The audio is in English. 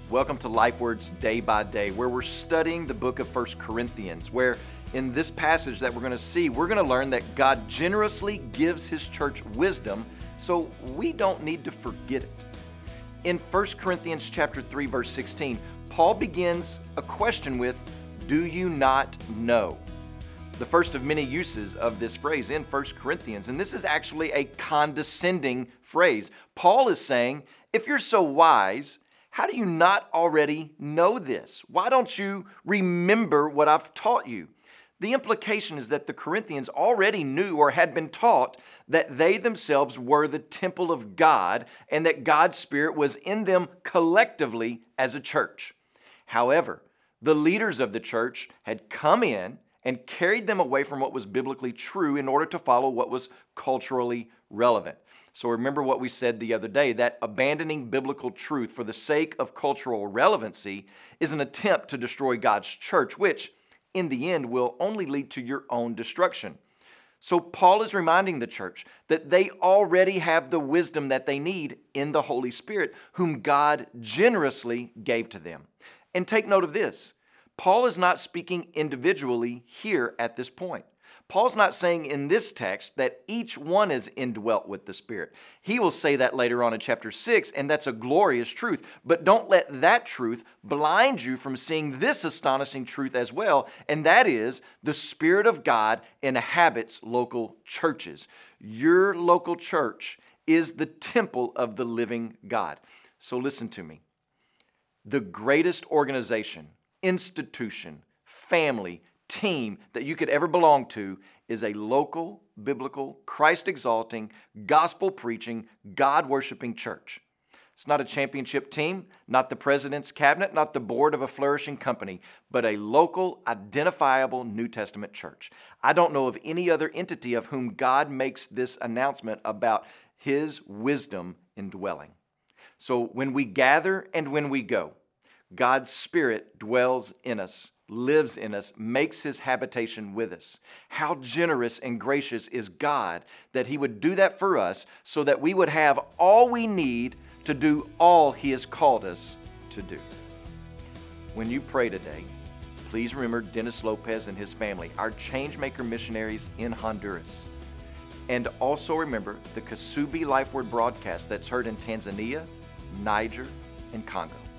Welcome to LifeWords Day by Day, where we're studying the book of 1 Corinthians, where in this passage that we're going to see, we're going to learn that God generously gives His church wisdom, so we don't need to forget it. In 1 Corinthians chapter 3, verse 16, Paul begins a question with, "Do you not know?" The first of many uses of this phrase in 1 Corinthians, and this is actually a condescending phrase. Paul is saying, if you're so wise, how do you not already know this? Why don't you remember what I've taught you? The implication is that the Corinthians already knew or had been taught that they themselves were the temple of God and that God's Spirit was in them collectively as a church. However, the leaders of the church had come in and carried them away from what was biblically true in order to follow what was culturally relevant. So remember what we said the other day, that abandoning biblical truth for the sake of cultural relevancy is an attempt to destroy God's church, which in the end will only lead to your own destruction. So Paul is reminding the church that they already have the wisdom that they need in the Holy Spirit, whom God generously gave to them. And take note of this, Paul is not speaking individually here at this point. Paul's not saying in this text that each one is indwelt with the Spirit. He will say that later on in chapter 6, and that's a glorious truth. But don't let that truth blind you from seeing this astonishing truth as well, and that is the Spirit of God inhabits local churches. Your local church is the temple of the living God. So listen to me. The greatest organization, institution, family, team that you could ever belong to is a local, biblical, Christ-exalting, gospel-preaching, God-worshiping church. It's not a championship team, not the president's cabinet, not the board of a flourishing company, but a local, identifiable New Testament church. I don't know of any other entity of whom God makes this announcement about His wisdom indwelling. So when we gather and when we go, God's Spirit dwells in us, lives in us, makes His habitation with us. How generous and gracious is God that He would do that for us so that we would have all we need to do all He has called us to do. When you pray today, please remember Dennis Lopez and his family, our Changemaker missionaries in Honduras. And also remember the Kasubi LifeWord broadcast that's heard in Tanzania, Niger, and Congo.